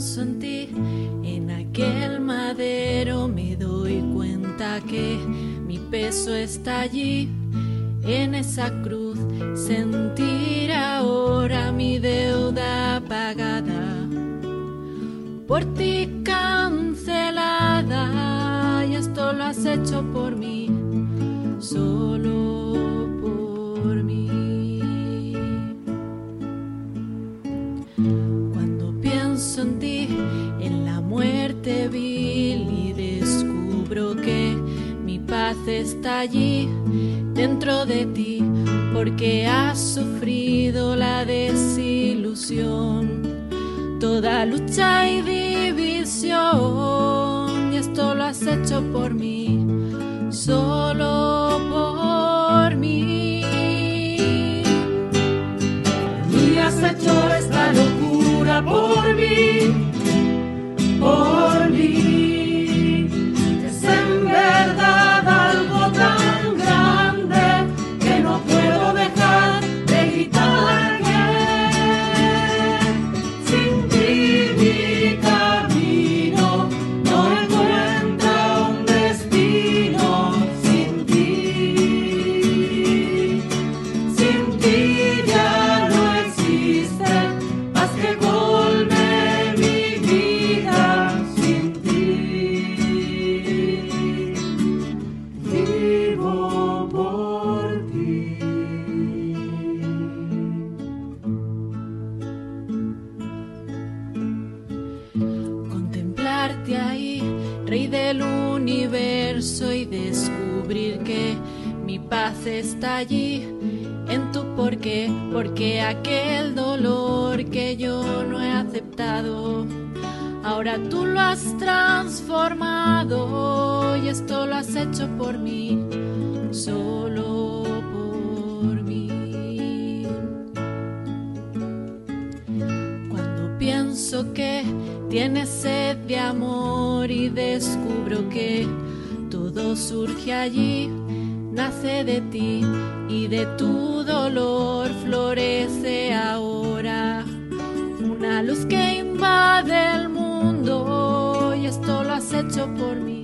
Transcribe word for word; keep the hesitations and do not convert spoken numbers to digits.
pienso en ti, en aquel madero me doy cuenta que mi peso está allí, en esa cruz. Sentir ahora mi deuda pagada, por ti cancelada, y esto lo has hecho por mí, solo por mí. Cuando pienso en ti, en la muerte vil, y descubro que mi paz está allí, dentro de ti, porque has sufrido la desilusión, toda lucha y división, y esto lo has hecho por mí, solo por mí. Y has hecho esta locura por mí, por mí. Es en verdad algo tan grande que no puedo dejar de gritar bien. Sin ti mi camino no encuentra un destino. Sin ti, sin ti ya no existe más que colme mi vida. Sin ti vivo por ti. Contemplarte ahí, Rey del universo, y descubrir que mi paz está allí, en tu porqué, porque aquel dolor que yo no he aceptado, ahora tú lo has transformado, y esto lo has hecho por mí, solo por mí. Cuando pienso que tienes sed de amor y descubro que todo surge allí, nace de ti, y de tu dolor florece ahora una luz que invade el mundo, y esto lo has hecho por mí.